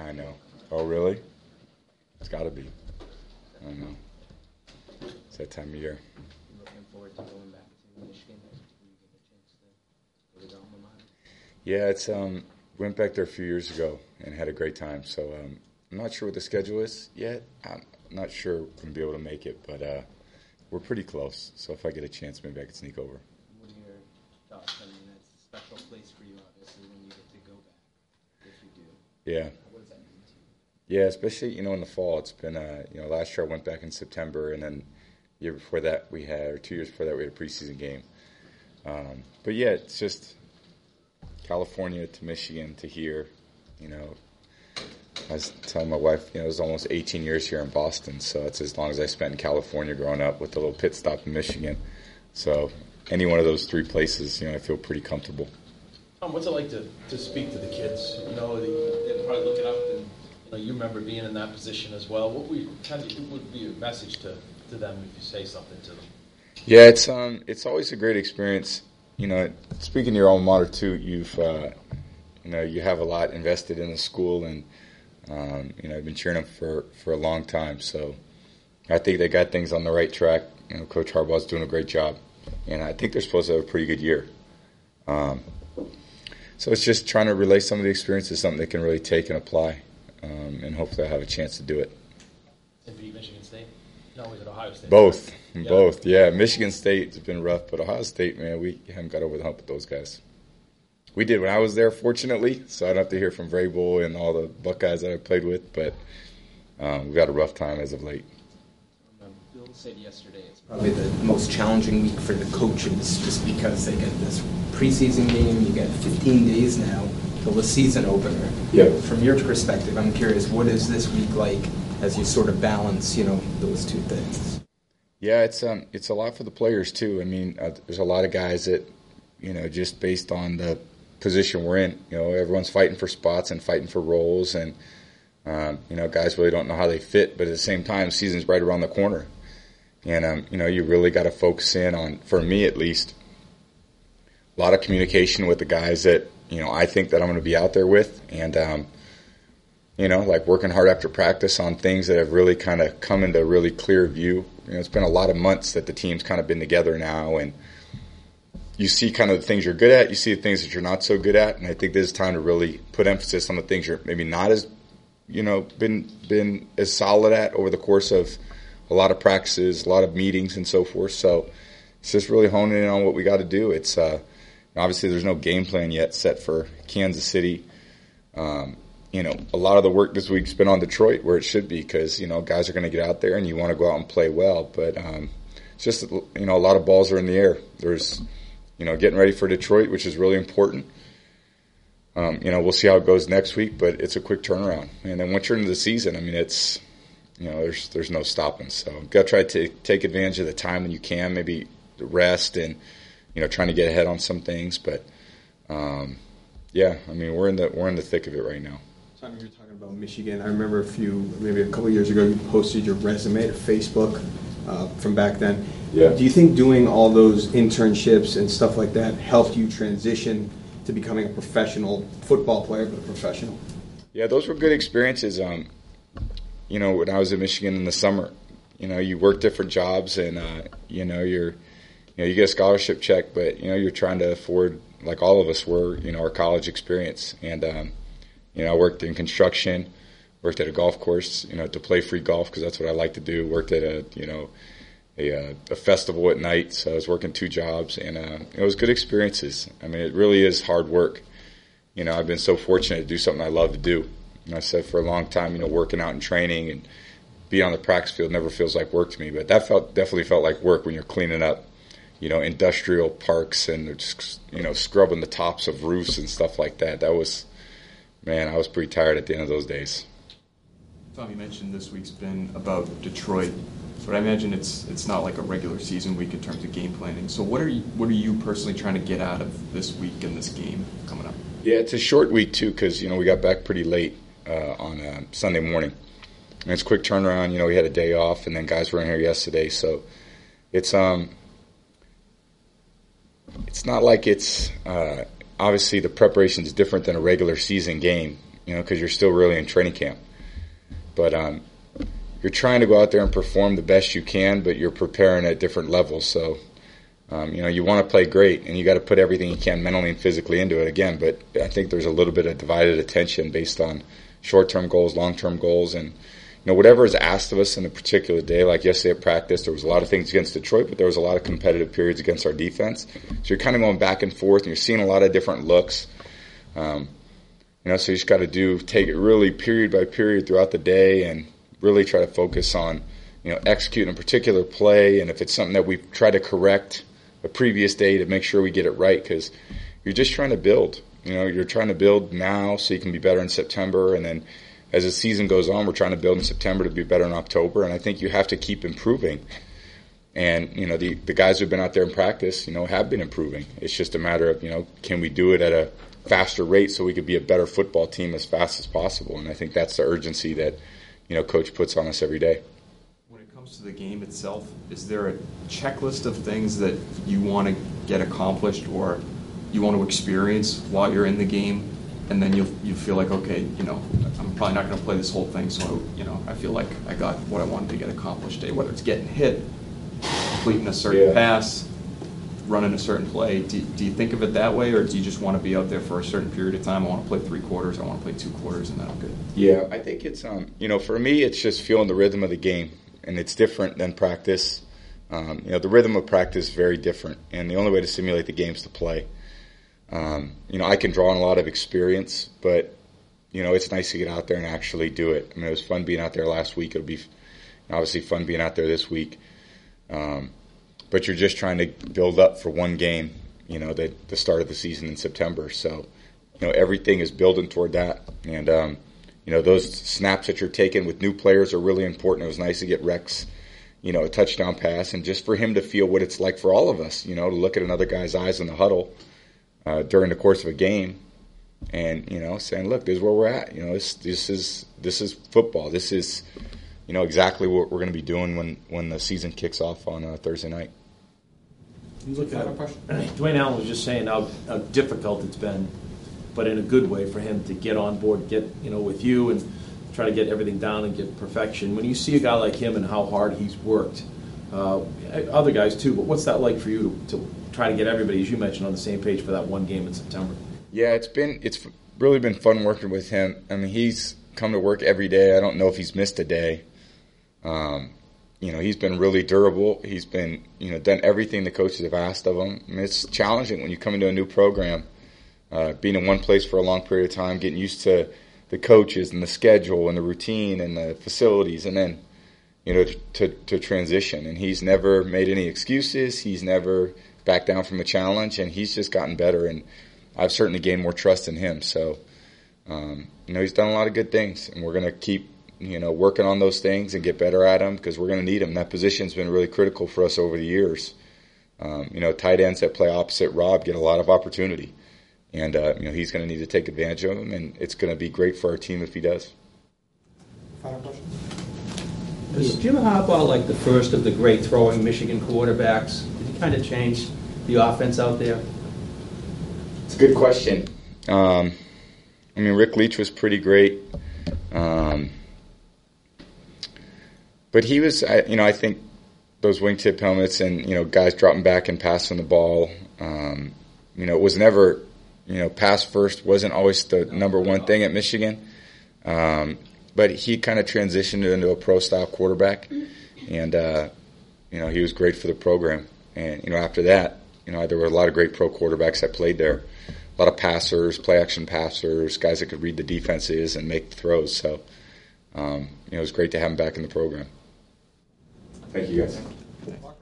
I know. Oh, really? It's got to be. I don't know. It's that time of year. Looking forward to going back to Michigan. Do you get a chance to go to the alma mater? Yeah, it's went back there a few years ago and had a great time. So I'm not sure what the schedule is yet. I'm not sure we're going to be able to make it, but we're pretty close. So if I get a chance, maybe I could sneak over. What are your thoughts? I mean, that's a special place for you, obviously, when you get to go back, if you do. Yeah. What does that mean to you? Yeah, especially, in the fall. It's been, last year I went back in September, and then the year before that or 2 years before that, we had a preseason game. But yeah, it's just California to Michigan to here, I was telling my wife, it was almost 18 years here in Boston, so it's as long as I spent in California growing up with a little pit stop in Michigan. So any one of those three places, I feel pretty comfortable. Tom, what's it like to speak to the kids? They're probably looking up, and you remember being in that position as well. What would be your message to them if you say something to them? Yeah, it's always a great experience. Speaking to your alma mater too, you've you have a lot invested in the school, and I've been cheering them for a long time. So I think they got things on the right track. Coach Harbaugh's doing a great job, and I think they're supposed to have a pretty good year. So it's just trying to relay some of the experiences, something they can really take and apply, and hopefully I'll have a chance to do it. And beat Michigan State? No, was it Ohio State? Both. Yeah. Michigan State has been rough, but Ohio State, man, we haven't got over the hump with those guys. We did when I was there, fortunately, so I don't have to hear from Vrabel and all the Buckeyes that I played with, but we've got a rough time as of late. Bill said yesterday it's probably the most challenging week for the coaches just because they get this preseason game. You get 15 days now till the season opener. Yeah. From your perspective, I'm curious, what is this week like as you sort of balance, those two things? Yeah, it's a lot for the players too. I mean, there's a lot of guys that, just based on the position we're in, everyone's fighting for spots and fighting for roles, and guys really don't know how they fit. But at the same time, season's right around the corner, and you really got to focus in on, for me at least, a lot of communication with the guys that I think that I'm going to be out there with, and like working hard after practice on things that have really kind of come into really clear view. It's been a lot of months that the team's kind of been together now, and you see kind of the things you're good at, you see the things that you're not so good at, and I think this is time to really put emphasis on the things you're maybe not as, been as solid at over the course of a lot of practices, a lot of meetings and so forth. So it's just really honing in on what we got to do. It's obviously there's no game plan yet set for Kansas City. A lot of the work this week's been on Detroit, where it should be, because, guys are going to get out there and you want to go out and play well. But it's just, a lot of balls are in the air. There's, getting ready for Detroit, which is really important. We'll see how it goes next week, but it's a quick turnaround. And then once you're into the season, I mean, it's, there's no stopping. So you've got to try to take advantage of the time when you can, maybe rest and, trying to get ahead on some things. But, yeah, I mean, we're in the thick of it right now. Tom, you were talking about Michigan. I remember maybe a couple years ago, you posted your resume to Facebook from back then. Yeah. Do you think doing all those internships and stuff like that helped you transition to becoming a professional football player, but a professional? Yeah, those were good experiences. When I was in Michigan in the summer, you work different jobs, and you get a scholarship check, but you're trying to afford, like all of us were, our college experience. And I worked in construction, worked at a golf course, to play free golf because that's what I like to do. Worked at a festival at night, so I was working 2 jobs, and it was good experiences. I mean, it really is hard work. I've been so fortunate to do something I love to do. I said for a long time, working out and training and being on the practice field never feels like work to me, but that definitely felt like work when you're cleaning up, industrial parks and just, scrubbing the tops of roofs and stuff like that. That was, man, I was pretty tired at the end of those days. Tom, you mentioned this week's been about Detroit, but I imagine it's not like a regular season week in terms of game planning. So what are you personally trying to get out of this week and this game coming up? Yeah, it's a short week too, because we got back pretty late on Sunday morning, and it's a quick turnaround. We had a day off, and then guys were in here yesterday, so it's not like it's obviously the preparation is different than a regular season game. because you're still really in training camp. But you're trying to go out there and perform the best you can, but you're preparing at different levels. So, you want to play great, and you got to put everything you can mentally and physically into it again. But I think there's a little bit of divided attention based on short-term goals, long-term goals, and whatever is asked of us in a particular day. Like yesterday at practice, there was a lot of things against Detroit, but there was a lot of competitive periods against our defense. So you're kind of going back and forth, and you're seeing a lot of different looks. So you just got to take it really period by period throughout the day and really try to focus on, executing a particular play. And if it's something that we try to correct a previous day to make sure we get it right, because you're just trying to build. You're trying to build now so you can be better in September, and then as the season goes on, we're trying to build in September to be better in October, and I think you have to keep improving. And, the guys who've been out there in practice, have been improving. It's just a matter of, can we do it at a faster rate so we could be a better football team as fast as possible? And I think that's the urgency that, Coach puts on us every day. When it comes to the game itself, is there a checklist of things that you want to get accomplished or you want to experience while you're in the game, and then you feel like, okay, I'm probably not going to play this whole thing, so I feel like I got what I wanted to get accomplished today, whether it's getting hit, completing a certain pass, running a certain play. Do you think of it that way, or do you just want to be out there for a certain period of time? I want to play 3 quarters, I want to play 2 quarters, and then I'm good. Yeah, I think it's for me, it's just feeling the rhythm of the game, and it's different than practice. The rhythm of practice is very different, and the only way to simulate the game is to play. I can draw on a lot of experience, but it's nice to get out there and actually do it. It was fun being out there last week. It'll be obviously fun being out there this week. But you're just trying to build up for one game, the start of the season in September. So, everything is building toward that. And, those snaps that you're taking with new players are really important. It was nice to get Rex, a touchdown pass, and just for him to feel what it's like for all of us, to look at another guy's eyes in the huddle during the course of a game and, saying, look, this is where we're at. This is football. This is, exactly what we're going to be doing when the season kicks off on Thursday night. You look at Dwayne Allen was just saying how difficult it's been, but in a good way for him to get on board, get with you and try to get everything down and get perfection. When you see a guy like him and how hard he's worked, other guys too, but what's that like for you to try to get everybody, as you mentioned, on the same page for that one game in September? Yeah, it's really been fun working with him. He's come to work every day. I don't know if he's missed a day. He's been really durable. He's been, done everything the coaches have asked of him. It's challenging when you come into a new program, being in one place for a long period of time, getting used to the coaches and the schedule and the routine and the facilities, and then, to transition. And he's never made any excuses. He's never backed down from a challenge, and he's just gotten better. And I've certainly gained more trust in him. So, he's done a lot of good things, and we're going to keep working on those things and get better at them because we're going to need them. That position's been really critical for us over the years. Tight ends that play opposite Rob get a lot of opportunity. And, he's going to need to take advantage of them, and it's going to be great for our team if he does. Final question? Is Jim Harbaugh like the first of the great throwing Michigan quarterbacks? Did he kind of change the offense out there? It's a good question. Rick Leach was pretty great. But he was, I think those wingtip helmets and, guys dropping back and passing the ball, it was never, pass first wasn't always the number one thing at Michigan. But he kind of transitioned into a pro-style quarterback, and, he was great for the program. And, after that, there were a lot of great pro quarterbacks that played there. A lot of passers, play-action passers, guys that could read the defenses and make the throws. So, it was great to have him back in the program. Thank you, guys.